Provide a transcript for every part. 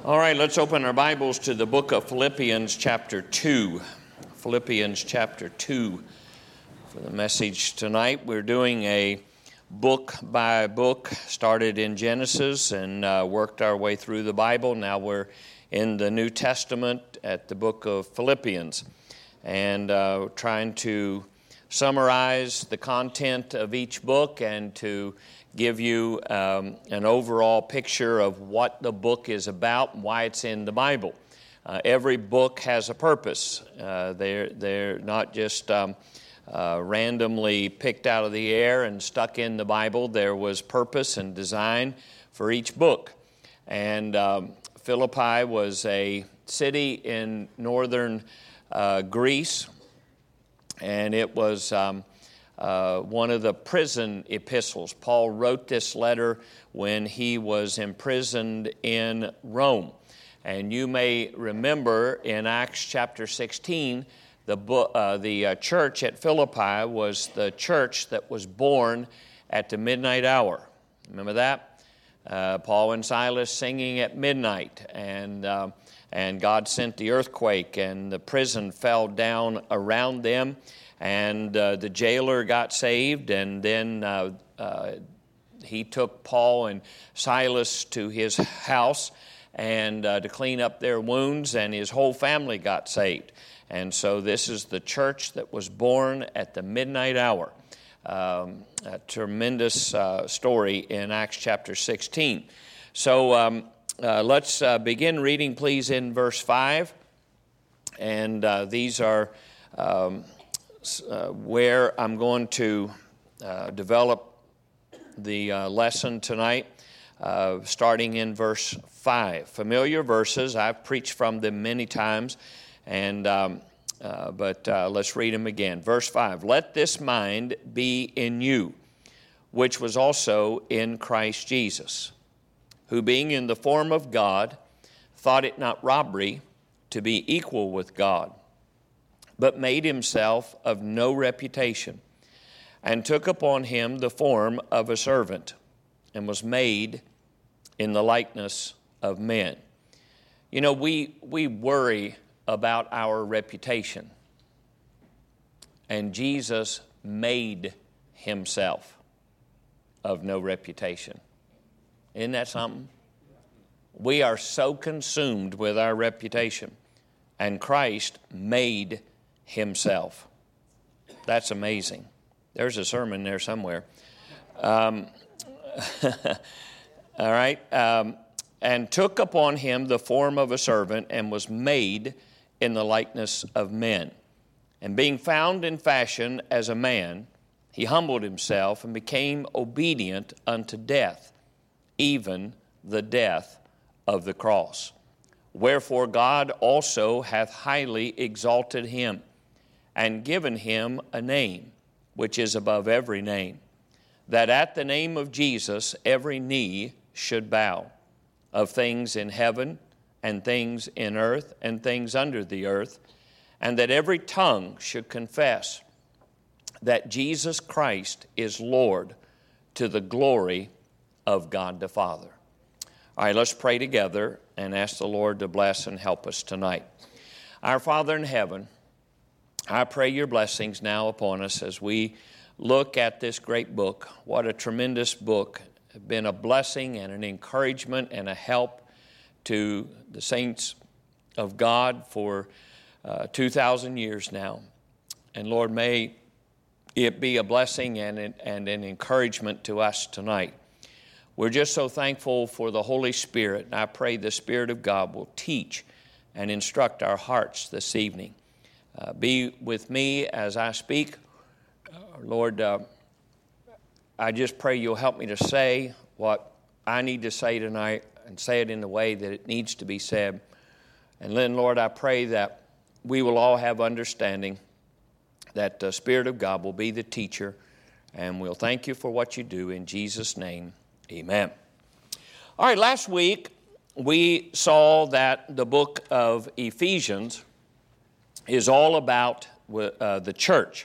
All right, let's open our Bibles to the book of Philippians chapter 2. Philippians chapter 2. For the message tonight, we're doing a book by book, started in Genesis and worked our way through the Bible. Now we're in the New Testament at the book of Philippians and trying to summarize the content of each book and to give you an overall picture of what the book is about and why it's in the Bible. Every book has a purpose. They're not just randomly picked out of the air and stuck in the Bible. There was purpose and design for each book. And Philippi was a city in northern Greece, and it was one of the prison epistles. Paul wrote this letter when he was imprisoned in Rome. And you may remember in Acts chapter 16, the church at Philippi was the church that was born at the midnight hour. Remember that? Paul and Silas singing at midnight, and God sent the earthquake, and the prison fell down around them. And the jailer got saved, and then he took Paul and Silas to his house and to clean up their wounds, and his whole family got saved. And so this is the church that was born at the midnight hour. A tremendous story in Acts chapter 16. So let's begin reading, please, in verse 5. And these are where I'm going to develop the lesson tonight, starting in verse 5. Familiar verses, I've preached from them many times, and but let's read them again. Verse 5, "Let this mind be in you, which was also in Christ Jesus, who being in the form of God, thought it not robbery to be equal with God, but made himself of no reputation, and took upon him the form of a servant, and was made in the likeness of men." You know, we worry about our reputation, and Jesus made himself of no reputation. Isn't that something? We are so consumed with our reputation, and Christ made himself. That's amazing. There's a sermon there somewhere. All right. And took upon him the form of a servant, and was made in the likeness of men. And being found in fashion as a man, he humbled himself and became obedient unto death, even the death of the cross. Wherefore God also hath highly exalted him, and given him a name which is above every name, that at the name of Jesus every knee should bow, of things in heaven and things in earth and things under the earth, and that every tongue should confess that Jesus Christ is Lord, to the glory of God the Father. All right, let's pray together and ask the Lord to bless and help us tonight. Our Father in heaven, I pray your blessings now upon us as we look at this great book. What a tremendous book. It's been a blessing and an encouragement and a help to the saints of God for 2,000 years now. And Lord, may it be a blessing and an encouragement to us tonight. We're just so thankful for the Holy Spirit, and I pray the Spirit of God will teach and instruct our hearts this evening. Be with me as I speak. Lord, I just pray you'll help me to say what I need to say tonight and say it in the way that it needs to be said. And then, Lord, I pray that we will all have understanding, that the Spirit of God will be the teacher, and we'll thank you for what you do. In Jesus' name, amen. All right, last week we saw that the book of Ephesians is all about the church.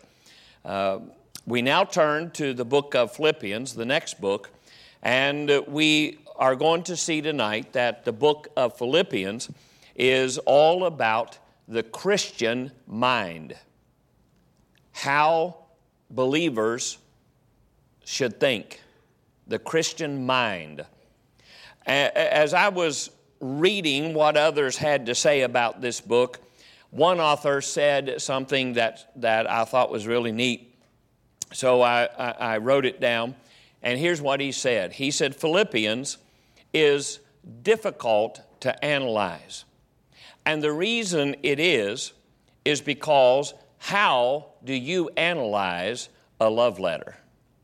We now turn to the book of Philippians, the next book, and we are going to see tonight that the book of Philippians is all about the Christian mind, how believers should think, the Christian mind. As I was reading what others had to say about this book, one author said something that I thought was really neat. So I wrote it down, and here's what he said. He said, Philippians is difficult to analyze. And the reason it is because how do you analyze a love letter?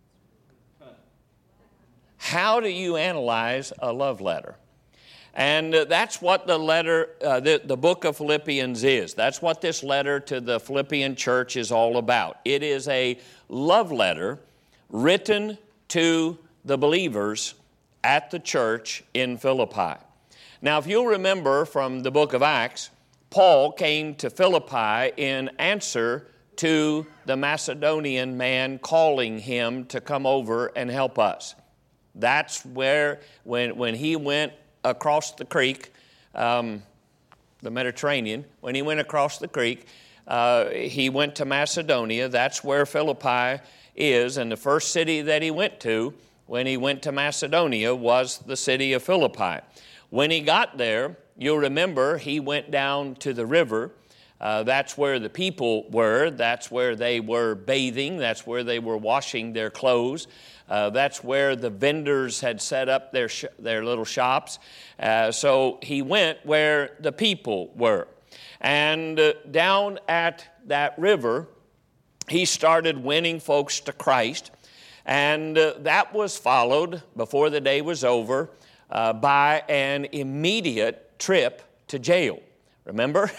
How do you analyze a love letter? And that's what the letter, the book of Philippians is. That's what this letter to the Philippian church is all about. It is a love letter written to the believers at the church in Philippi. Now, if you'll remember from the book of Acts, Paul came to Philippi in answer to the Macedonian man calling him to come over and help us. That's where, when he went across the creek, the Mediterranean, when he went across the creek, he went to Macedonia. That's where Philippi is, and the first city that he went to when he went to Macedonia was the city of Philippi. When he got there, you'll remember he went down to the river. That's where the people were. That's where they were bathing. That's where they were washing their clothes. That's where the vendors had set up their little shops. So he went where the people were. And down at that river, he started winning folks to Christ. And that was followed, before the day was over, by an immediate trip to jail. Remember?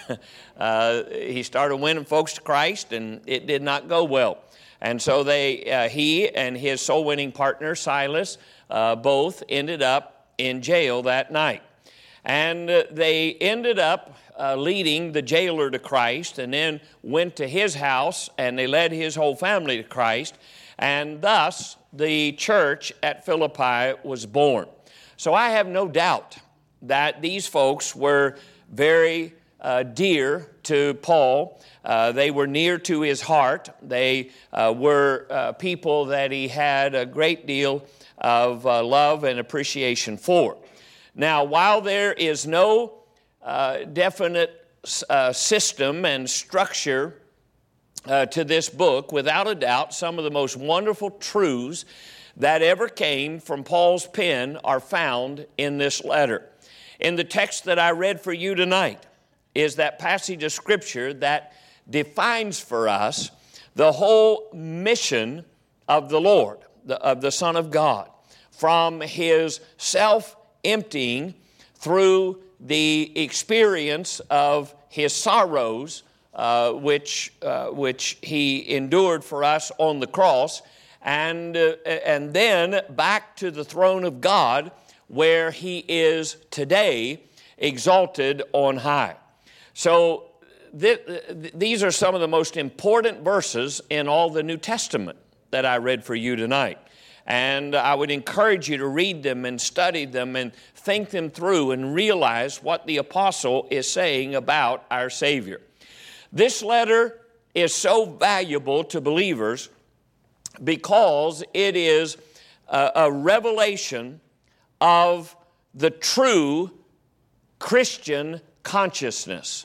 He started winning folks to Christ, and it did not go well. And so he and his soul-winning partner, Silas, both ended up in jail that night. And they ended up leading the jailer to Christ, and then went to his house, and they led his whole family to Christ. And thus, the church at Philippi was born. So I have no doubt that these folks were very dear to Paul. They were near to his heart. They were people that he had a great deal of love and appreciation for. Now, while there is no definite system and structure to this book, without a doubt, some of the most wonderful truths that ever came from Paul's pen are found in this letter. In the text that I read for you tonight is that passage of Scripture that defines for us the whole mission of the Lord, of the Son of God, from His self-emptying through the experience of His sorrows, which He endured for us on the cross, and then back to the throne of God, where He is today, exalted on high. So these are some of the most important verses in all the New Testament that I read for you tonight. And I would encourage you to read them and study them and think them through and realize what the apostle is saying about our Savior. This letter is so valuable to believers because it is a revelation of the true Christian consciousness.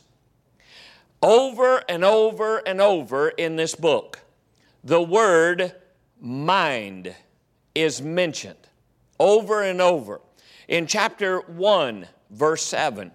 Over and over and over in this book, the word mind is mentioned over and over. In chapter 1, verse 7.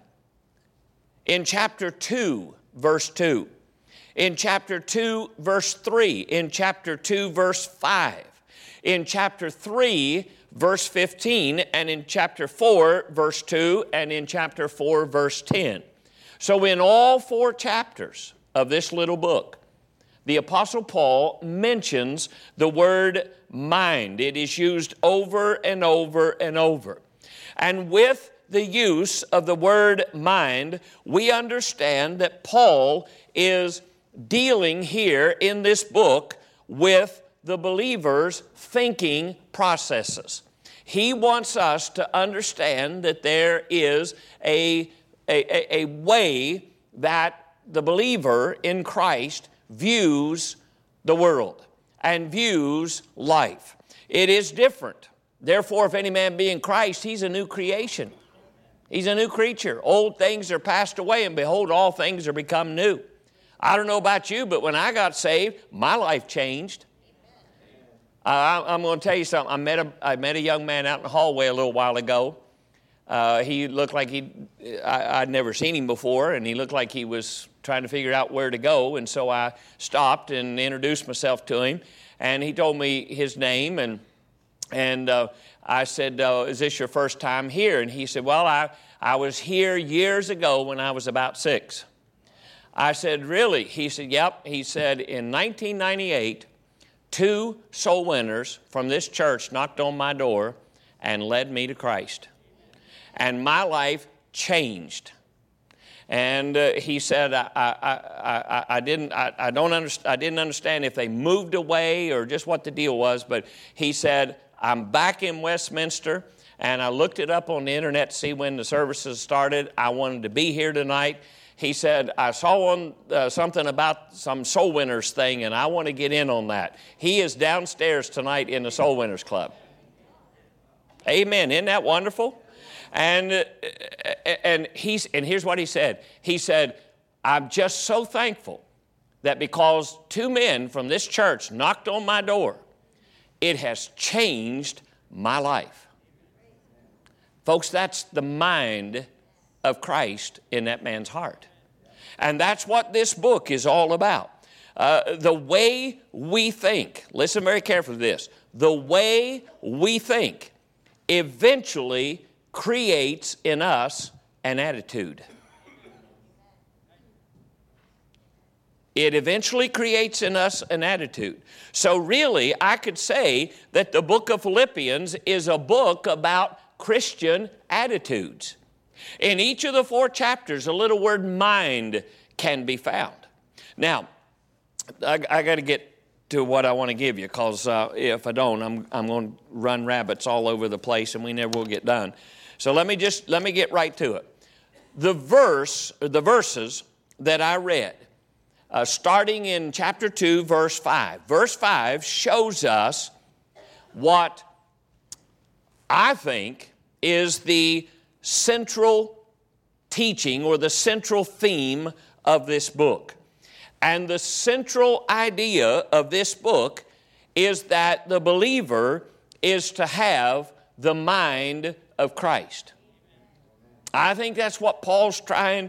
In chapter 2, verse 2. In chapter 2, verse 3. In chapter 2, verse 5. In chapter 3, verse 15. And in chapter 4, verse 2. And in chapter 4, verse 10. So in all 4 chapters of this little book, the Apostle Paul mentions the word mind. It is used over and over and over. And with the use of the word mind, we understand that Paul is dealing here in this book with the believer's thinking processes. He wants us to understand that there is a way that the believer in Christ views the world and views life. It is different. Therefore, if any man be in Christ, he's a new creation. He's a new creature. Old things are passed away, and behold, all things are become new. I don't know about you, but when I got saved, my life changed. I'm going to tell you something. I met a young man out in the hallway a little while ago. He looked like I'd never seen him before, and he looked like he was trying to figure out where to go. And so I stopped and introduced myself to him, and he told me his name, and I said, is this your first time here? And he said, well, I was here years ago when I was about 6. I said, really? He said, yep. He said, in 1998, 2 soul winners from this church knocked on my door and led me to Christ. And my life changed. And he said, I didn't understand if they moved away or just what the deal was, but he said, I'm back in Westminster, and I looked it up on the internet to see when the services started. I wanted to be here tonight. He said, I saw on something about some Soul Winners thing, and I want to get in on that. He is downstairs tonight in the Soul Winners Club. Amen. Isn't that wonderful? And here's what he said. He said, I'm just so thankful that because 2 men from this church knocked on my door, it has changed my life. Folks, that's the mind of Christ in that man's heart. And that's what this book is all about. The way we think, listen very carefully to this, the way we think eventually creates in us an attitude. It eventually creates in us an attitude. So really, I could say that the book of Philippians is a book about Christian attitudes. In each of the 4 chapters, a little word mind can be found. Now, I got to get to what I want to give you, because if I don't, I'm going to run rabbits all over the place and we never will get done. So let me get right to it. The verses that I read, starting in chapter 2, verse 5. Verse 5 shows us what I think is the central teaching or the central theme of this book. And the central idea of this book is that the believer is to have the mind of Christ. I think that's what Paul's trying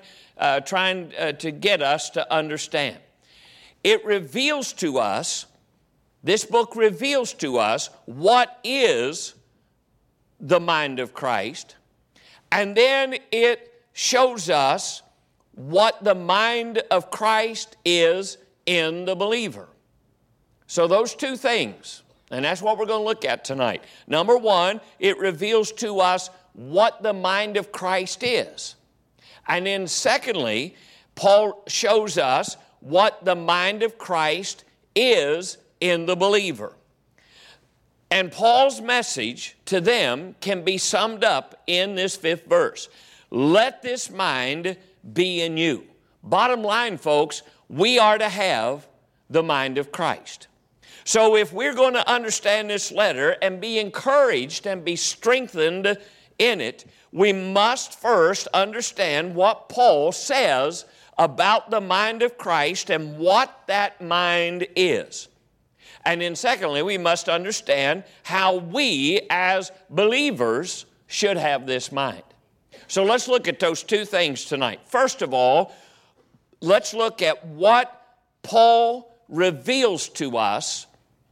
to get us to understand. It reveals to us, this book reveals to us what is the mind of Christ, and then it shows us what the mind of Christ is in the believer. So those 2 things, and that's what we're going to look at tonight. Number 1, it reveals to us what the mind of Christ is. And then secondly, Paul shows us what the mind of Christ is in the believer. And Paul's message to them can be summed up in this 5th verse. Let this mind be in you. Bottom line, folks, we are to have the mind of Christ. So if we're going to understand this letter and be encouraged and be strengthened in it, we must first understand what Paul says about the mind of Christ and what that mind is. And then secondly, we must understand how we as believers should have this mind. So let's look at those 2 things tonight. First of all, let's look at what Paul reveals to us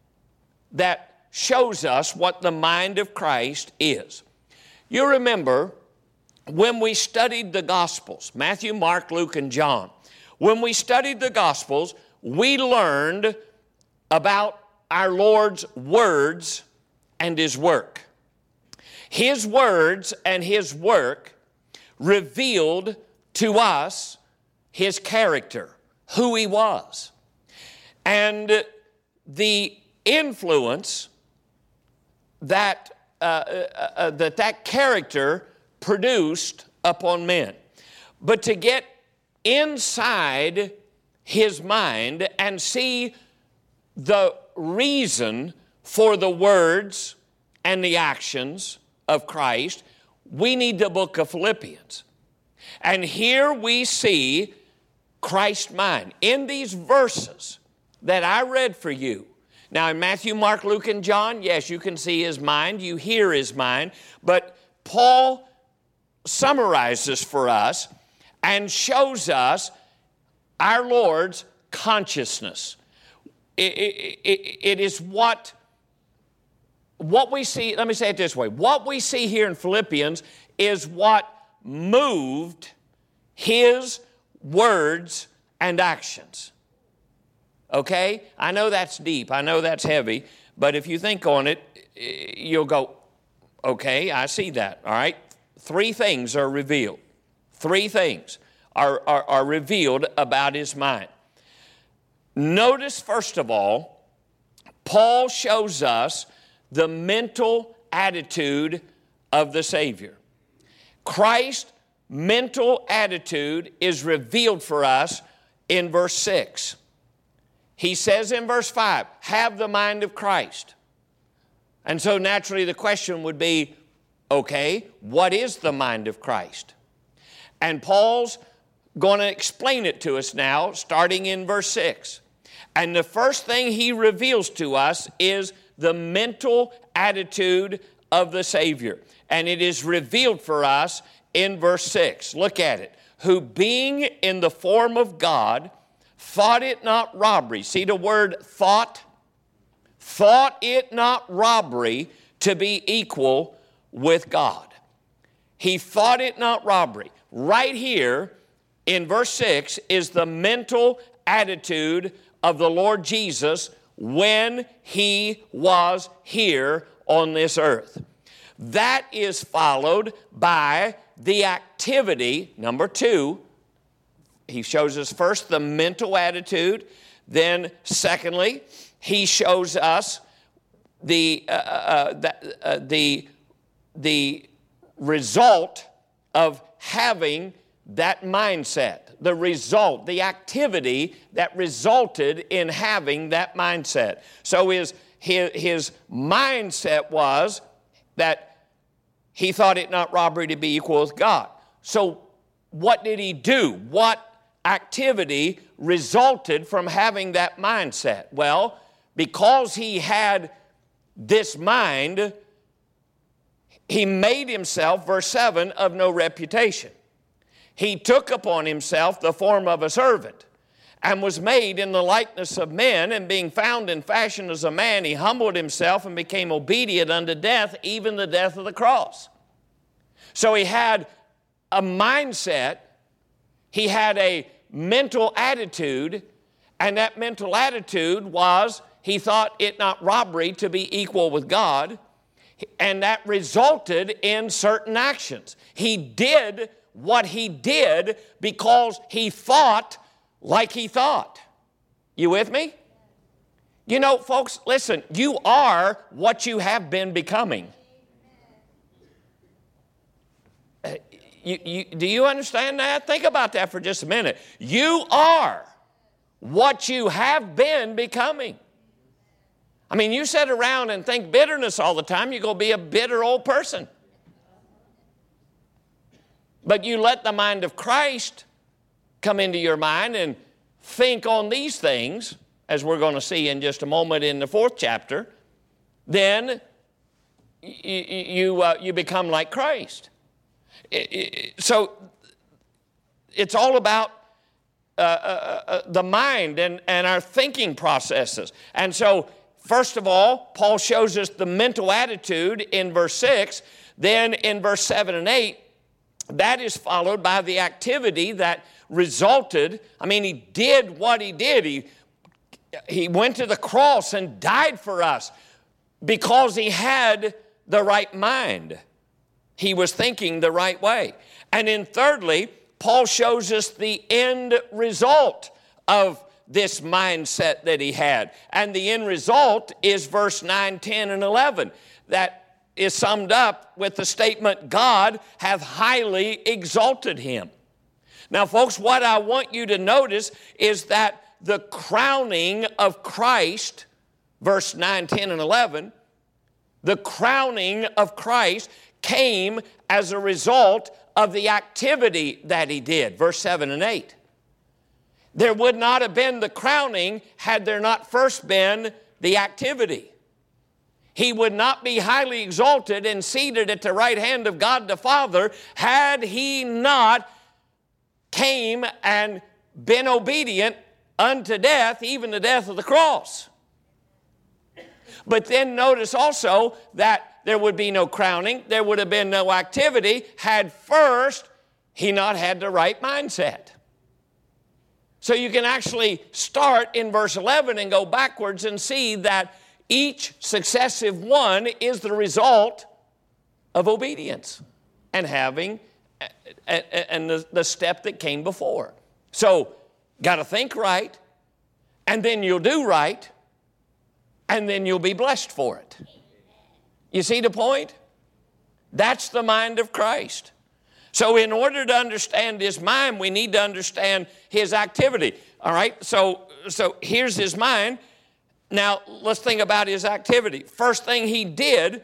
that shows us what the mind of Christ is. You remember when we studied the Gospels, Matthew, Mark, Luke, and John, when we studied the Gospels, we learned about our Lord's words and His work. His words and His work revealed to us His character, who He was, and the influence that that character produced upon men. But to get inside his mind and see the reason for the words and the actions of Christ, we need the book of Philippians. And here we see Christ's mind. In these verses that I read for you, now in Matthew, Mark, Luke, and John, yes, you can see his mind, you hear his mind, but Paul summarizes for us and shows us our Lord's consciousness. It is what we see, let me say it this way, what we see here in Philippians is what moved his words and actions. Okay? I know that's deep, I know that's heavy, but if you think on it, you'll go, okay, I see that, all right? Three things are revealed. Three things are revealed about his mind. Notice, first of all, Paul shows us the mental attitude of the Savior. Christ's mental attitude is revealed for us in verse 6. He says in verse 5, have the mind of Christ. And so naturally the question would be, okay, what is the mind of Christ? And Paul's going to explain it to us now, starting in verse 6. And the first thing he reveals to us is the mental attitude of the Savior. And it is revealed for us in verse 6. Look at it. Who being in the form of God, thought it not robbery. See the word thought? Thought it not robbery to be equal with God. He thought it not robbery. Right here in verse 6 is the mental attitude of the Lord Jesus when he was here on this earth. That is followed by the activity, number 2. He shows us first the mental attitude. Then secondly, he shows us the result of having that mindset. The result, the activity that resulted in having that mindset. So his mindset was that he thought it not robbery to be equal with God. So what did he do? What activity resulted from having that mindset? Well, because he had this mind, he made himself, verse 7, of no reputation. He took upon himself the form of a servant and was made in the likeness of men, and being found in fashion as a man, he humbled himself and became obedient unto death, even the death of the cross. So he had a mindset, he had a mental attitude, and that mental attitude was he thought it not robbery to be equal with God, and that resulted in certain actions. He did what he did because he thought like he thought. You with me? You know, folks, listen, you are what you have been becoming. Do you understand that? Think about that for just a minute. You are what you have been becoming. I mean, you sit around and think bitterness all the time, you're going to be a bitter old person. But you let the mind of Christ come into your mind and think on these things, as we're going to see in just a moment in the 4th chapter, then you become like Christ. So it's all about the mind and our thinking processes. And so, first of all, Paul shows us the mental attitude in verse 6. Then in verse 7 and 8, that is followed by the activity that resulted. I mean, he did what he did. He went to the cross and died for us because he had the right mind. He was thinking the right way. And then thirdly, Paul shows us the end result of this mindset that he had. And the end result is verse 9, 10, and 11. That is summed up with the statement, God hath highly exalted him. Now, folks, what I want you to notice is that the crowning of Christ, verse 9, 10, and 11, the crowning of Christ came as a result of the activity that he did, verse 7 and 8. There would not have been the crowning had there not first been the activity. He would not be highly exalted and seated at the right hand of God the Father had he not came and been obedient unto death, even the death of the cross. But then notice also that there would be no crowning, there would have been no activity had first he not had the right mindset. So you can actually start in verse 11 and go backwards and see that each successive one is the result of obedience and having and the step that came before. So, got to think right, and then you'll do right, and then you'll be blessed for it. You see the point? That's the mind of Christ. So in order to understand his mind, we need to understand his activity. All right, so here's his mind. Now, let's think about his activity. First thing he did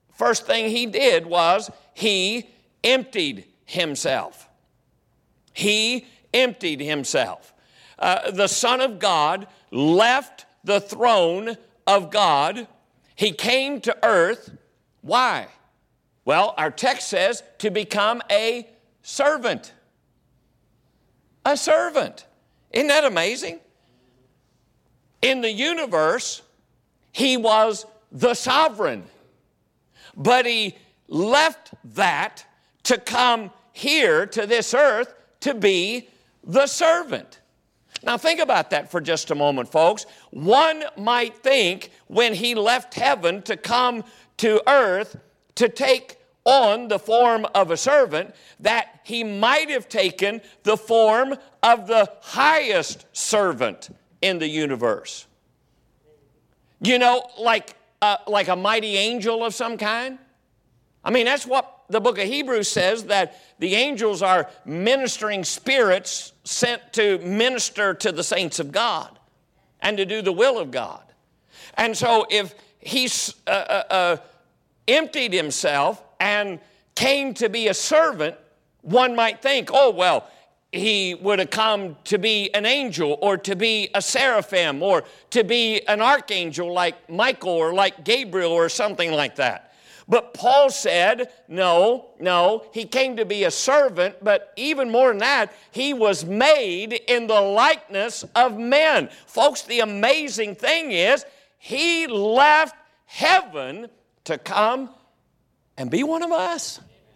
was he emptied himself. He emptied himself. The Son of God left the throne of God. He came to earth. Why? Well, our text says to become a servant. A servant. Isn't that amazing? In the universe, he was the sovereign. But he left that to come here to this earth to be the servant. Now think about that for just a moment, folks. One might think when he left heaven to come to earth to take on the form of a servant, that he might have taken the form of the highest servant in the universe. You know, like a mighty angel of some kind. I mean, that's what the book of Hebrews says, that the angels are ministering spirits sent to minister to the saints of God and to do the will of God. And so if he emptied himself and came to be a servant, one might think, oh, well, he would have come to be an angel or to be a seraphim or to be an archangel like Michael or like Gabriel or something like that. But Paul said, no, he came to be a servant, but even more than that, he was made in the likeness of men. Folks, the amazing thing is, he left heaven to come and be one of us.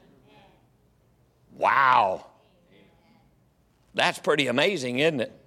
Wow. That's pretty amazing, isn't it?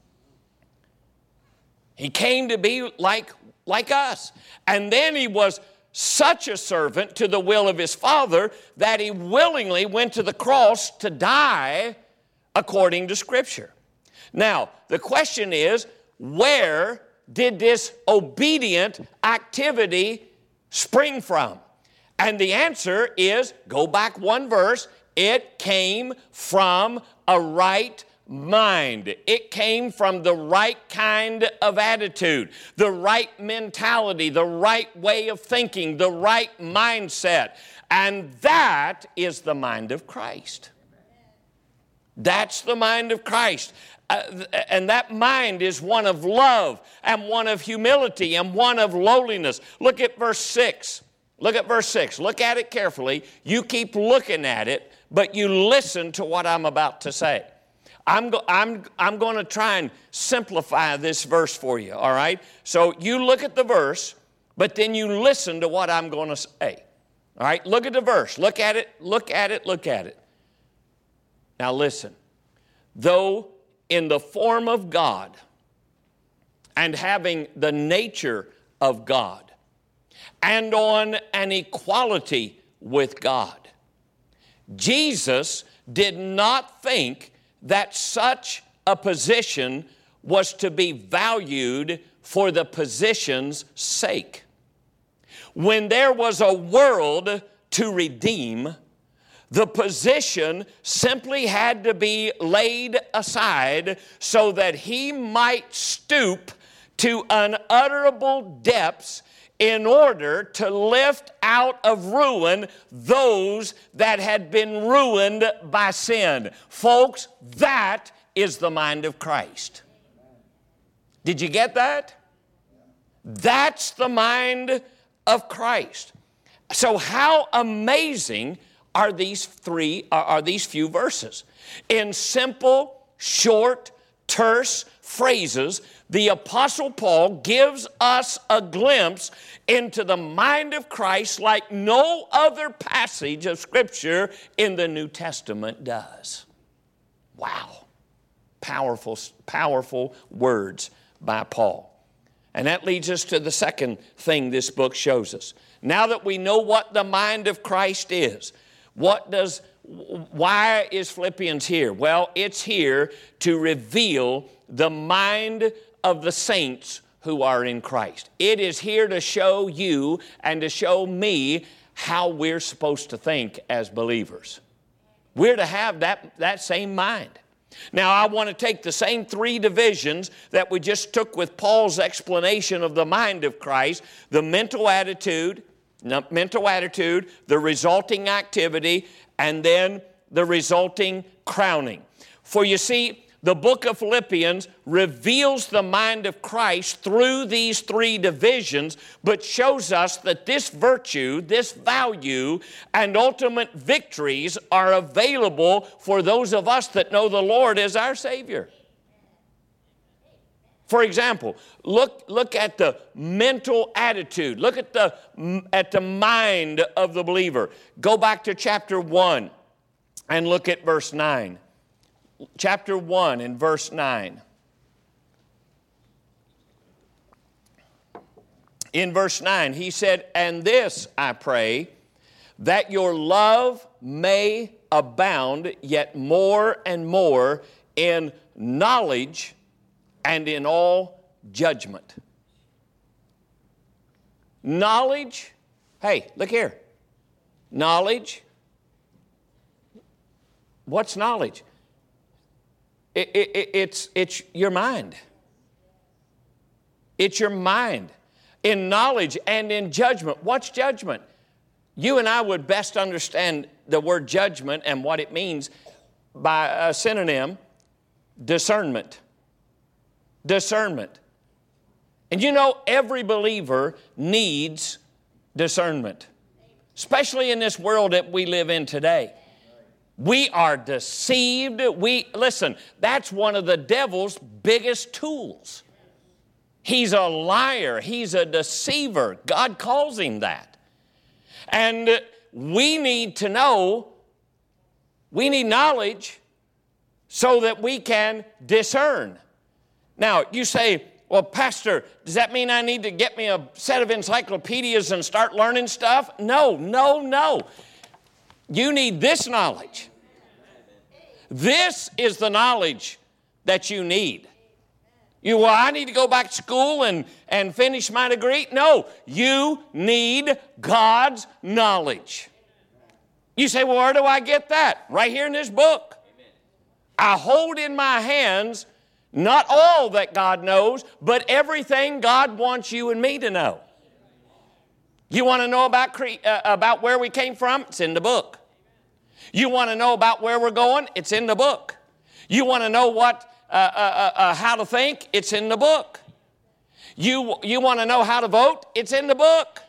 He came to be like us. And then he was such a servant to the will of his Father that he willingly went to the cross to die according to Scripture. Now, the question is, where did this obedient activity spring from? And the answer is, go back one verse, it came from a right mind. It came from the right kind of attitude, the right mentality, the right way of thinking, the right mindset. And that is the mind of Christ. That's the mind of Christ. And that mind is one of love and one of humility and one of lowliness. Look at verse 6. Look at verse 6. Look at it carefully. You keep looking at it, but you listen to what I'm about to say. I'm going to try and simplify this verse for you, all right? So you look at the verse, but then you listen to what I'm going to say. All right, look at the verse. Look at it, look at it, look at it. Now listen. Though in the form of God and having the nature of God and on an equality with God, Jesus did not think that such a position was to be valued for the position's sake. when there was a world to redeem, the position simply had to be laid aside so that he might stoop to unutterable depths in order to lift out of ruin those that had been ruined by sin. Folks, that is the mind of Christ. Did you get that? That's the mind of Christ. So how amazing are these few verses? In simple, short, terse phrases, the Apostle Paul gives us a glimpse into the mind of Christ like no other passage of Scripture in the New Testament does. Wow. Powerful, powerful words by Paul. And that leads us to the second thing this book shows us. Now that we know what the mind of Christ is, why is Philippians here? Well, it's here to reveal the mind of the saints who are in Christ. It is here to show you and to show me how we're supposed to think as believers. We're to have that same mind. Now, I want to take the same three divisions that we just took with Paul's explanation of the mind of Christ, the mental attitude, the resulting activity, and then the resulting crowning. For you see, the book of Philippians reveals the mind of Christ through these three divisions, but shows us that this virtue, this value, and ultimate victories are available for those of us that know the Lord as our Savior. For example, look at the mental attitude. Look at the mind of the believer. Go back to chapter 1 and look at verse 9. Chapter 1 and verse 9. In verse 9, he said, "And this I pray, that your love may abound yet more and more in knowledge and in all judgment." Knowledge, hey, look here. Knowledge. What's knowledge? It's your mind. It's your mind. In knowledge and in judgment. What's judgment? You and I would best understand the word judgment and what it means by a synonym, discernment. Discernment. And you know, every believer needs discernment, especially in this world that we live in today. We are deceived. Listen, that's one of the devil's biggest tools. He's a liar. He's a deceiver. God calls him that. And we need to know, we need knowledge so that we can discern. Now, you say, well, Pastor, does that mean I need to get me a set of encyclopedias and start learning stuff? No. You need this knowledge. This is the knowledge that you need. I need to go back to school and finish my degree. No, you need God's knowledge. You say, well, where do I get that? Right here in this book. I hold in my hands not all that God knows, but everything God wants you and me to know. You want to know about where we came from? It's in the book. You want to know about where we're going? It's in the book. You want to know how to think? It's in the book. You want to know how to vote? It's in the book.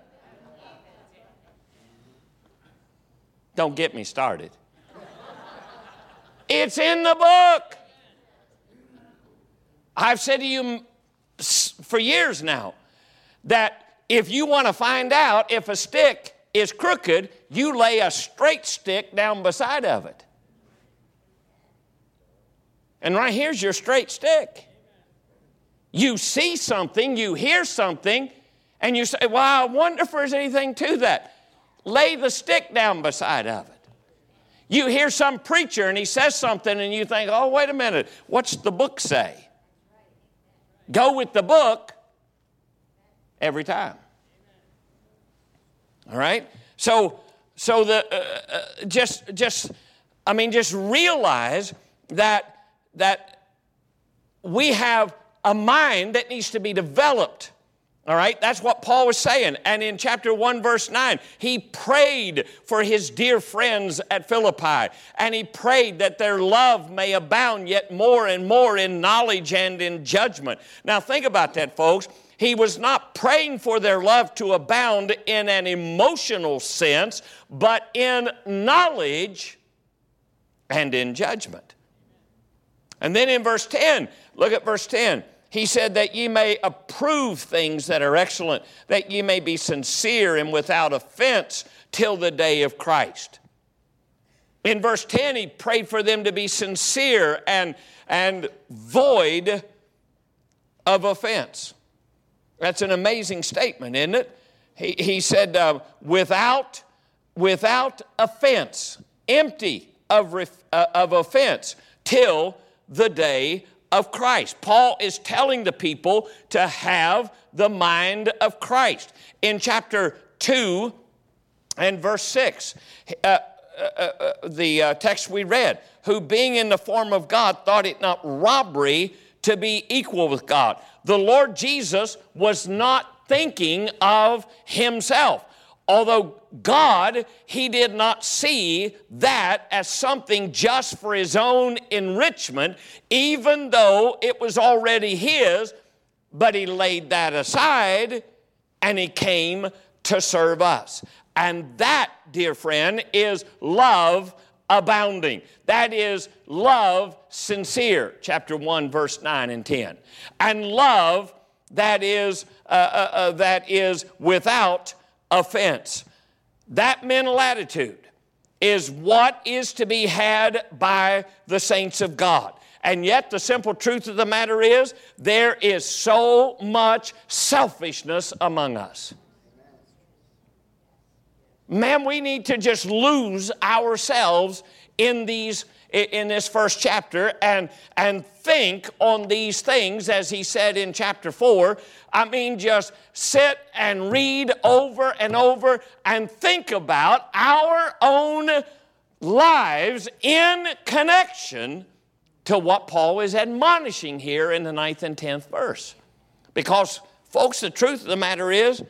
Don't get me started. It's in the book. I've said to you for years now that if you want to find out if a stick is crooked, you lay a straight stick down beside of it. And right here's your straight stick. You see something, you hear something, and you say, well, I wonder if there's anything to that. Lay the stick down beside of it. You hear some preacher and he says something and you think, oh, wait a minute, what's the book say? Go with the book every time. All right? Just realize that we have a mind that needs to be developed. All right, that's what Paul was saying. And in chapter 1, verse 9, he prayed for his dear friends at Philippi. And he prayed that their love may abound yet more and more in knowledge and in judgment. Now think about that, folks. He was not praying for their love to abound in an emotional sense, but in knowledge and in judgment. And then in verse 10, look at verse 10. He said that ye may approve things that are excellent, that ye may be sincere and without offense till the day of Christ. In verse 10, he prayed for them to be sincere and void of offense. That's an amazing statement, isn't it? He said, without offense, empty of offense, till the day of Christ. Paul is telling the people to have the mind of Christ. In chapter 2 and verse 6, the text we read, who being in the form of God thought it not robbery to be equal with God. The Lord Jesus was not thinking of himself. Although God, he did not see that as something just for his own enrichment, even though it was already his, but he laid that aside and he came to serve us. And that, dear friend, is love abounding. That is love sincere, chapter 1, verse 9 and 10. And love that is without offense. That mental attitude is what is to be had by the saints of God. And yet the simple truth of the matter is there is so much selfishness among us. Man, we need to just lose ourselves in this first chapter and think on these things, as he said in chapter 4. I mean, just sit and read over and over and think about our own lives in connection to what Paul is admonishing here in the 9th and 10th verse. Because, folks, the truth of the matter is,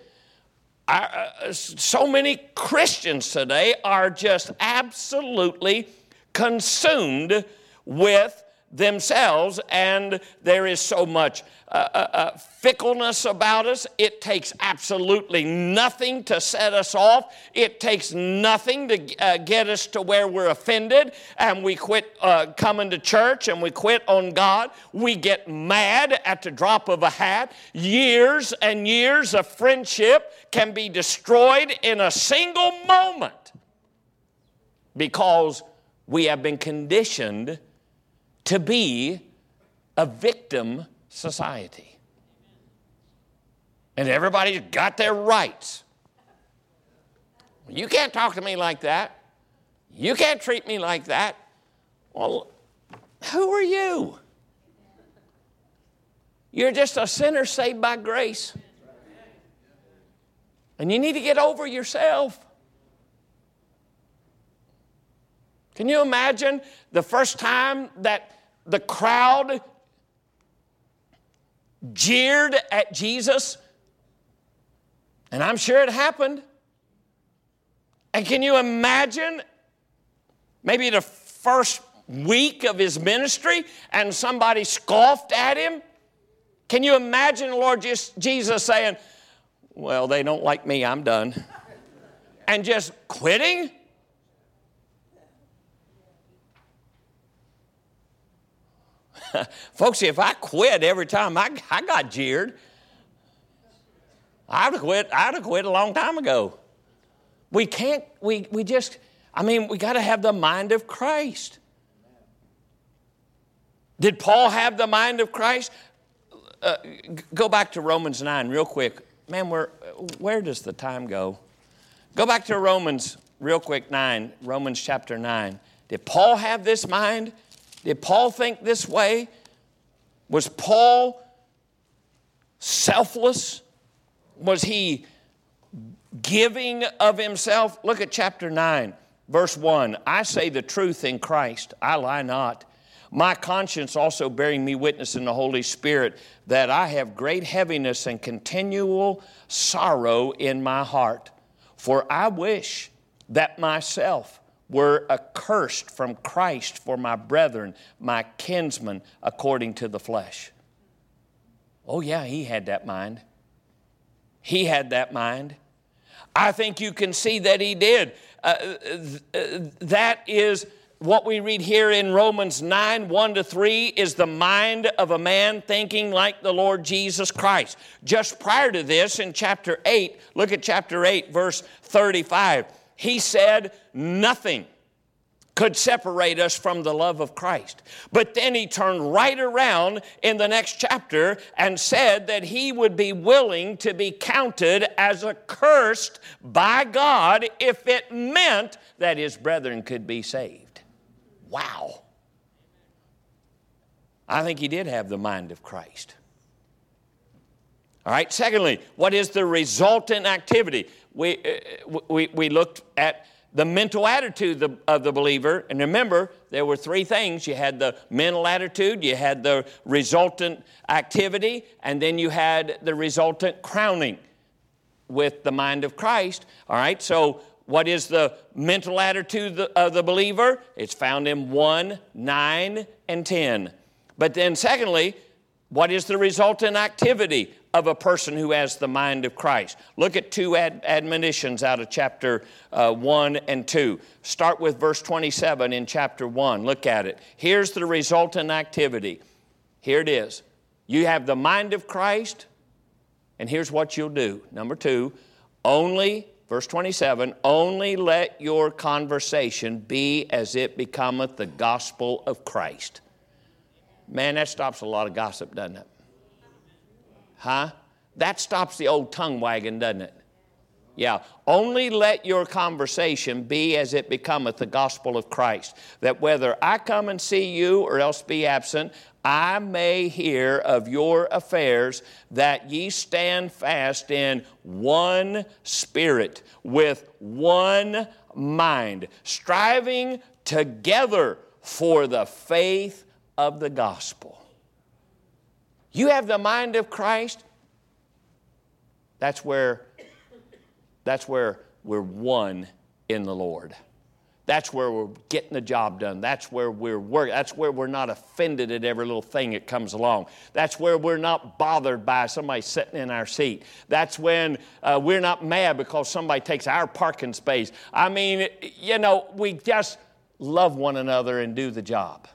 so many Christians today are just absolutely consumed with themselves, and there is so much fickleness about us. It takes absolutely nothing to set us off. It takes nothing to get us to where we're offended, and we quit coming to church, and we quit on God. We get mad at the drop of a hat. Years and years of friendship can be destroyed in a single moment because we have been conditioned to be a victim society. And everybody's got their rights. You can't talk to me like that. You can't treat me like that. Well, who are you? You're just a sinner saved by grace. And you need to get over yourself. Can you imagine the first time that the crowd jeered at Jesus? And I'm sure it happened. And can you imagine maybe the first week of his ministry and somebody scoffed at him? Can you imagine the Lord Jesus saying, well, they don't like me, I'm done. And just quitting? Folks, if I quit every time I got jeered, I'd have quit a long time ago. We can't, we got to have the mind of Christ. Did Paul have the mind of Christ? Go back to Romans 9 real quick. Man, where does the time go? Go back to Romans real quick, Romans chapter 9. Did Paul have this mind? Did Paul think this way? Was Paul selfless? Was he giving of himself. Look at chapter 9, verse 1. I say the truth in Christ, I lie not. My conscience also bearing me witness in the Holy Spirit that I have great heaviness and continual sorrow in my heart. For I wish that myself were accursed from Christ for my brethren, my kinsmen, according to the flesh. Oh yeah, he had that mind. He had that mind. I think you can see that he did. That is what we read here in Romans 9, 1-3, is the mind of a man thinking like the Lord Jesus Christ. Just prior to this, in chapter 8, look at chapter 8, verse 35. He said, nothing could separate us from the love of Christ. But then he turned right around in the next chapter and said that he would be willing to be counted as accursed by God if it meant that his brethren could be saved. Wow. I think he did have the mind of Christ. All right, secondly, what is the resultant activity? We looked at the mental attitude of the believer. And remember, there were three things. You had the mental attitude, you had the resultant activity, and then you had the resultant crowning with the mind of Christ. All right, so what is the mental attitude of the believer? It's found in 1, 9, and 10. But then secondly, what is the resultant activity of a person who has the mind of Christ? Look at two admonitions out of chapter 1 and 2. Start with verse 27 in chapter 1. Look at it. Here's the resultant activity. Here it is. You have the mind of Christ, and here's what you'll do. Number 2, verse 27, only let your conversation be as it becometh the gospel of Christ. Man, that stops a lot of gossip, doesn't it? Huh? That stops the old tongue wagging, doesn't it? Yeah. Only let your conversation be as it becometh the gospel of Christ, that whether I come and see you or else be absent, I may hear of your affairs, that ye stand fast in one spirit, with one mind, striving together for the faith of the gospel. You have the mind of Christ. That's where we're one in the Lord. That's where we're getting the job done. That's where we're working. That's where we're not offended at every little thing that comes along. That's where we're not bothered by somebody sitting in our seat. That's when we're not mad because somebody takes our parking space. I mean, we just love one another and do the job.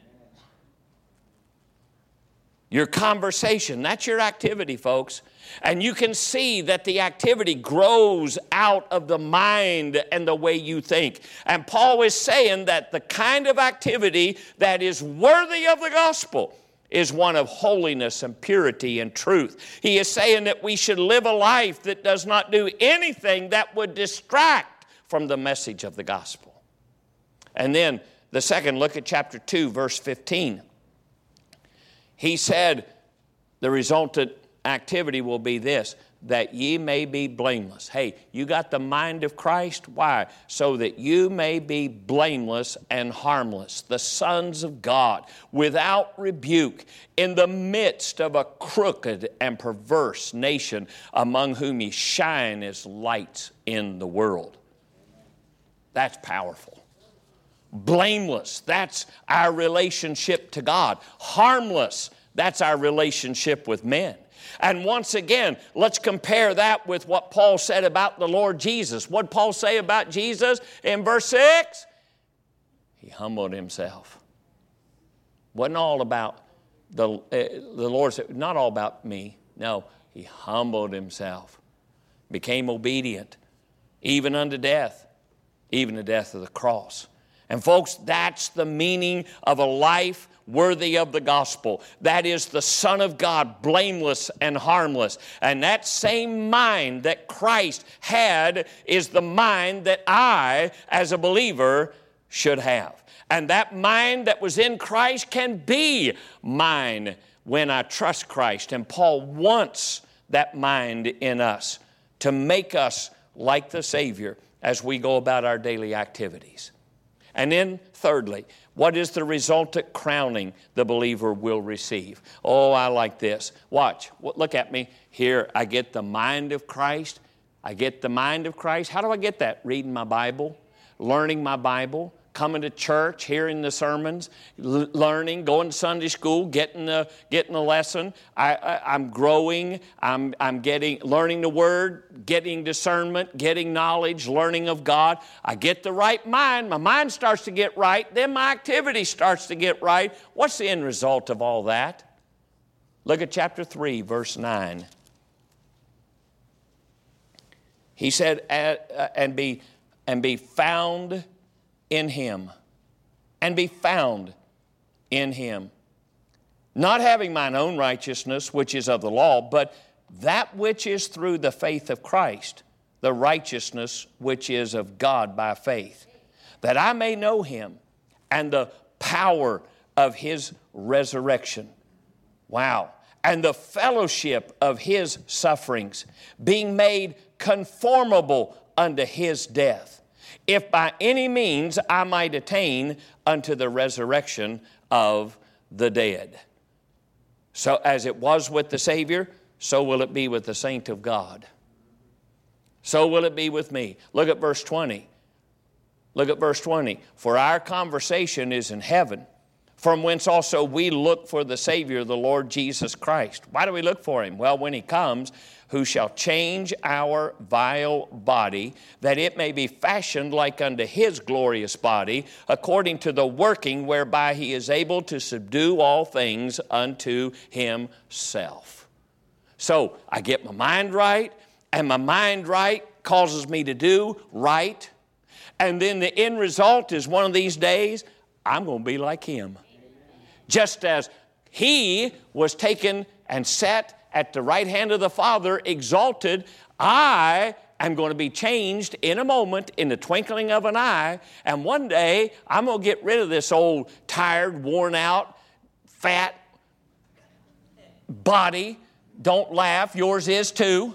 Your conversation, that's your activity, folks. And you can see that the activity grows out of the mind and the way you think. And Paul is saying that the kind of activity that is worthy of the gospel is one of holiness and purity and truth. He is saying that we should live a life that does not do anything that would distract from the message of the gospel. And then the second, look at chapter 2, verse 15. He said the resultant activity will be this, that ye may be blameless. Hey, you got the mind of Christ? Why? So that you may be blameless and harmless, the sons of God, without rebuke, in the midst of a crooked and perverse nation, among whom ye shine as lights in the world. That's powerful. Blameless, that's our relationship to God. Harmless, that's our relationship with men. And once again, let's compare that with what Paul said about the Lord Jesus. What did Paul say about Jesus in verse 6? He humbled himself. Wasn't all about the Lord said, not all about me. No, he humbled himself, became obedient, even unto death, even the death of the cross. And folks, that's the meaning of a life worthy of the gospel. That is the Son of God, blameless and harmless. And that same mind that Christ had is the mind that I, as a believer, should have. And that mind that was in Christ can be mine when I trust Christ. And Paul wants that mind in us to make us like the Savior as we go about our daily activities. And then thirdly, what is the resultant crowning the believer will receive? Oh, I like this. Watch. Look at me. Here, I get the mind of Christ. I get the mind of Christ. How do I get that? Reading my Bible, learning my Bible, coming to church, hearing the sermons, learning, going to Sunday school, getting the lesson. I'm growing. I'm learning the Word, getting discernment, getting knowledge, learning of God. I get the right mind. My mind starts to get right. Then my activity starts to get right. What's the end result of all that? Look at chapter 3, verse 9. He said, and be found in Him, and be found in Him, not having mine own righteousness, which is of the law, but that which is through the faith of Christ, the righteousness which is of God by faith, that I may know Him and the power of His resurrection. Wow. And the fellowship of His sufferings, being made conformable unto His death, if by any means I might attain unto the resurrection of the dead. So as it was with the Savior, so will it be with the saint of God. So will it be with me. Look at verse 20. Look at verse 20. For our conversation is in heaven, from whence also we look for the Savior, the Lord Jesus Christ. Why do we look for Him? Well, when He comes, who shall change our vile body, that it may be fashioned like unto His glorious body, according to the working whereby He is able to subdue all things unto Himself. So I get my mind right, and my mind right causes me to do right. And then the end result is one of these days, I'm going to be like Him. Just as He was taken and set at the right hand of the Father, exalted, I am going to be changed in a moment, in the twinkling of an eye, and one day I'm going to get rid of this old, tired, worn out, fat body. Don't laugh, yours is too.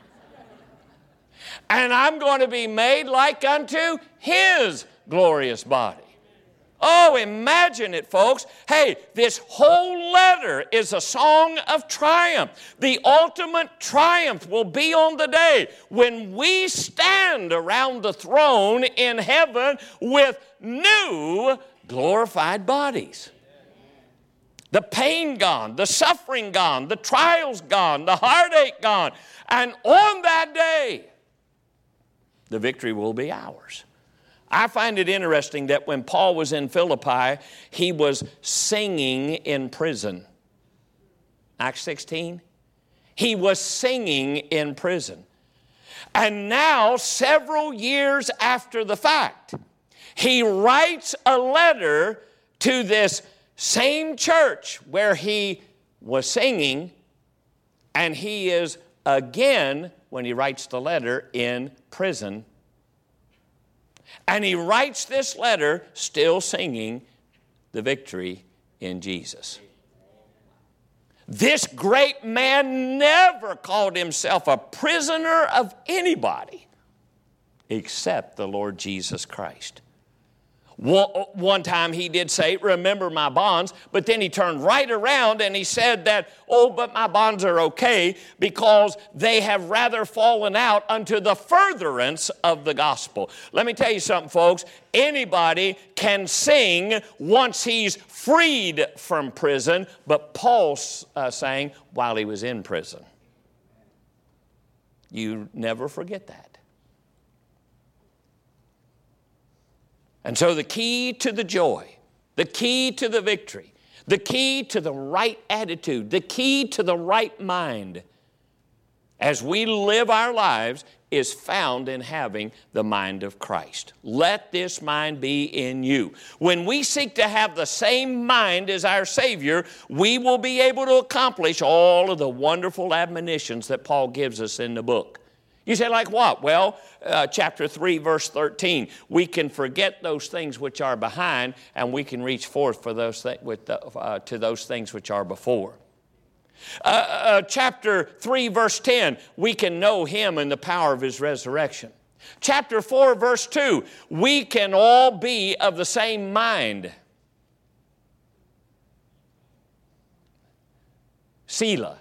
And I'm going to be made like unto His glorious body. Oh, imagine it, folks. Hey, this whole letter is a song of triumph. The ultimate triumph will be on the day when we stand around the throne in heaven with new glorified bodies. The pain gone, the suffering gone, the trials gone, the heartache gone. And on that day, the victory will be ours. I find it interesting that when Paul was in Philippi, he was singing in prison. Acts 16. He was singing in prison. And now, several years after the fact, he writes a letter to this same church where he was singing, and he is again, when he writes the letter, in prison. And he writes this letter still singing the victory in Jesus. This great man never called himself a prisoner of anybody except the Lord Jesus Christ. One time he did say, remember my bonds, but then he turned right around and he said that, oh, but my bonds are okay because they have rather fallen out unto the furtherance of the gospel. Let me tell you something, folks. Anybody can sing once he's freed from prison, but Paul sang while he was in prison. You never forget that. And so the key to the joy, the key to the victory, the key to the right attitude, the key to the right mind as we live our lives is found in having the mind of Christ. Let this mind be in you. When we seek to have the same mind as our Savior, we will be able to accomplish all of the wonderful admonitions that Paul gives us in the book. You say, like what? Well, chapter 3, verse 13. We can forget those things which are behind, and we can reach forth for those to those things which are before. Chapter 3, verse 10, we can know Him in the power of His resurrection. Chapter 4, verse 2, we can all be of the same mind. Selah.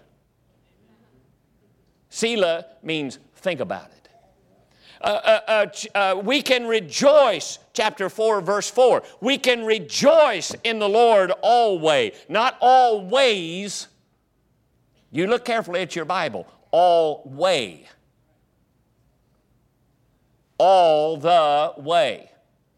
Selah means think about it. We can rejoice, chapter 4, verse 4. We can rejoice in the Lord always. Not always. You look carefully at your Bible. Always. All the way.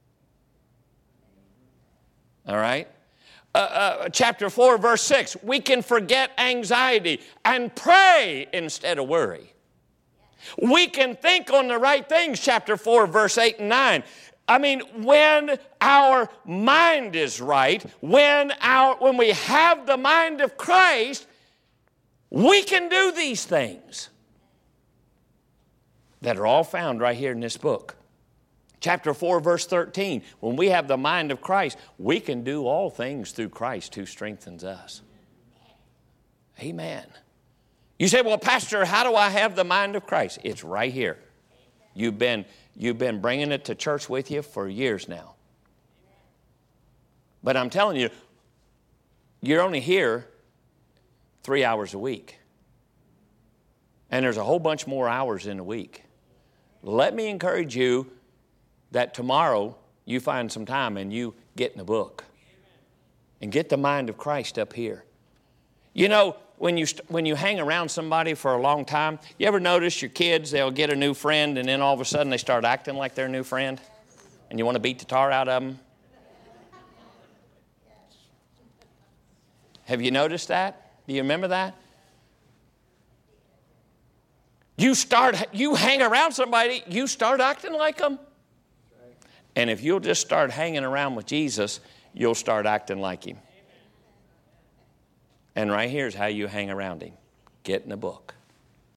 All right? Chapter 4, verse 6. We can forget anxiety and pray instead of worry. We can think on the right things, chapter 4, verse 8 and 9. I mean, when our mind is right, when we have the mind of Christ, we can do these things that are all found right here in this book. Chapter 4, verse 13, when we have the mind of Christ, we can do all things through Christ who strengthens us. Amen. You say, well, Pastor, how do I have the mind of Christ? It's right here. You've been bringing it to church with you for years now. But I'm telling you, you're only here 3 hours a week. And there's a whole bunch more hours in a week. Let me encourage you that tomorrow you find some time and you get in the book and get the mind of Christ up here. You know, when you hang around somebody for a long time, you ever notice your kids, they'll get a new friend and then all of a sudden they start acting like their new friend and you want to beat the tar out of them? Have you noticed that? Do you remember that? You hang around somebody, you start acting like them. And if you'll just start hanging around with Jesus, you'll start acting like Him. And right here's how you hang around Him. Get in the book.